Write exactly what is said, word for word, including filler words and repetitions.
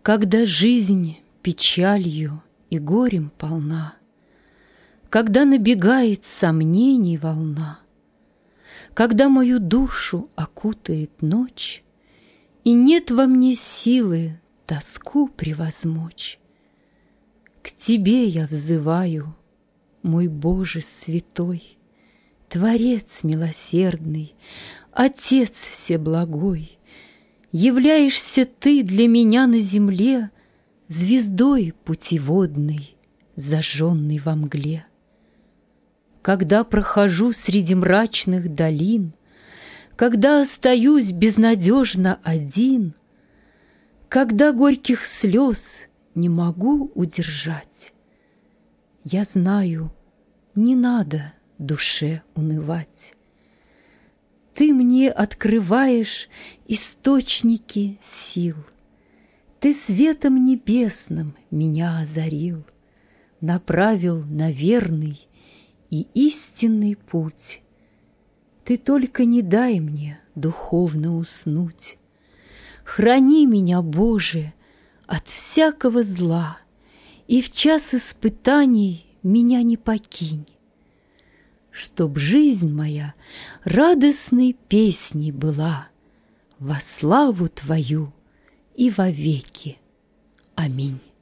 Когда жизнь печалью и горем полна, когда набегает сомнений волна, когда мою душу окутает ночь, и нет во мне силы тоску превозмочь, к Тебе я взываю, мой Боже святой, Творец милосердный, Отец всеблагой. Являешься Ты для меня на земле звездой путеводной, зажженной во мгле. Когда прохожу среди мрачных долин, когда остаюсь безнадежно один, когда горьких слез не могу удержать, я знаю, не надо душе унывать. Ты мне открываешь источники сил, Ты светом небесным меня озарил, направил на верный и истинный путь. Ты только не дай мне духовно уснуть. Храни меня, Боже, от всякого зла, и в час испытаний меня не покинь, чтоб жизнь моя радостной песней была во славу Твою и вовеки. Аминь.